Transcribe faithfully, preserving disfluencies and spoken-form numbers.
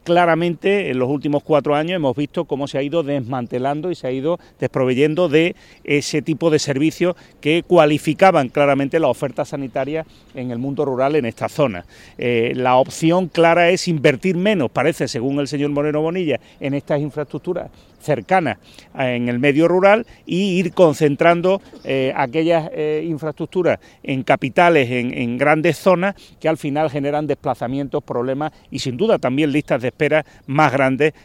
Claramente, en los últimos cuatro años hemos visto cómo se ha ido desmantelando y se ha ido desproveyendo de ese tipo de servicios que cualificaban claramente la oferta sanitaria en el mundo rural en esta zona. Eh, la opción clara es invertir menos, parece, según el señor Moreno Bonilla, en estas infraestructuras cercanas en el medio rural y ir concentrando eh, aquellas eh, infraestructuras en capitales, en, en grandes zonas, que al final generan desplazamientos, problemas y sin duda también listas de espera más grandes